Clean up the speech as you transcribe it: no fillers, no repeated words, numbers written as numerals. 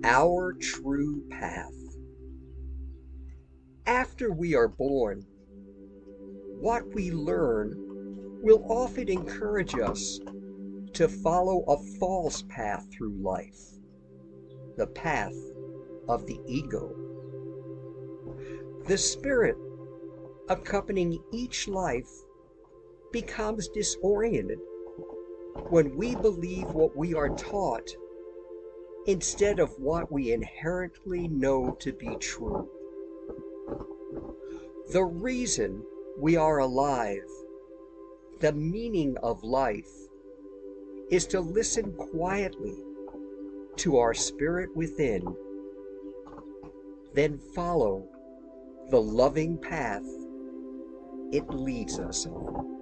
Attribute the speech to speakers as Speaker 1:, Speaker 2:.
Speaker 1: Our true path. After we are born, what we learn will often encourage us to follow a false path through life, the path of the ego. The spirit accompanying each life becomes disoriented when we believe what we are taught instead of what we inherently know to be true. The reason we are alive, the meaning of life, is to listen quietly to our spirit within, then follow the loving path it leads us on.